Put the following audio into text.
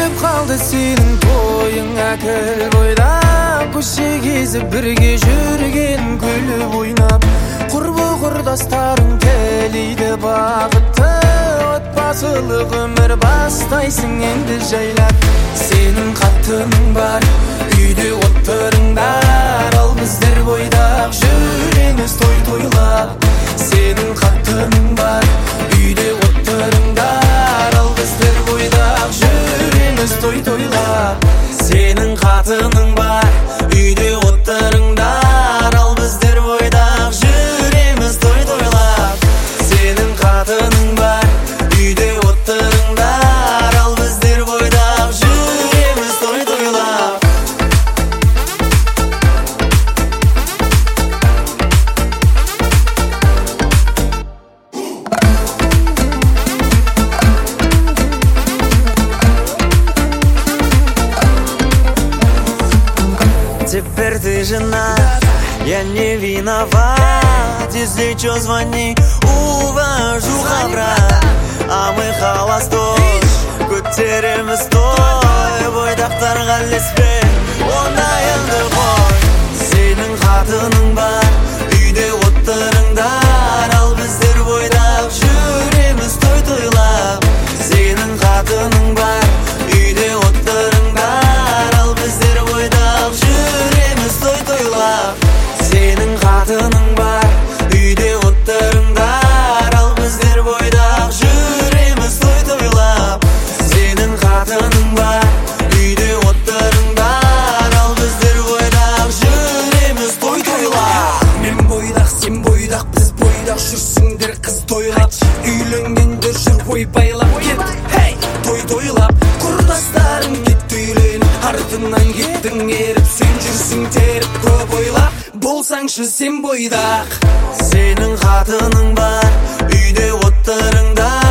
келіп қалды сенің тойың әкел бойдақ көше кезіп бірге жүрген күліп ойнап құрбы құрдастарың тілейді бақытты отбасылық өмір бастайсың енді жайлап сенің қатының бар үйде отырыңдар ал біздер бойдақ жүреміз той тойлап сенің қатының бар үйде отырыңдар ал біздер бойдақ жүреміз той тойлап сенің қатының бар үйде отырыңдар ал біздер бойдақ жүреміз той тойлап сенің қатының бар үйде отырыңдар ал біздер бойдақ жүреміз той тойлап Теперь ты женат, я не виноват. Если чё, звони, увожу хабар. А мы холостой, көтереміз той. Бойдақтарға ілеспе, оңайыңды қой. Сенің қатының бар, үйде отырыңдар. Ал біздер бойдақ жүреміз той тойлап. Сенің қатының бар, үйде отырыңдар. Ал біздер бойдақ жүреміз той тойлап сенің қатының бар үйде отырыңдар ал біздер бойдақ жүреміз той тойлап сенің қатының бар үйде отырыңдар ал біздер бойдақ жүреміз той тойлап мен бойдақ сен бойдақ біз бойдақ жүрсіңдер қыз тойлап үйленгендер жүр ойбайлап кет хей той тойлап құрдастарың кетті үйленіп артынан кеттің еріп сен жүрсің теріп көп ойлап болсаңшы сен бойдақ сенің қатының бар үйде отырыңдар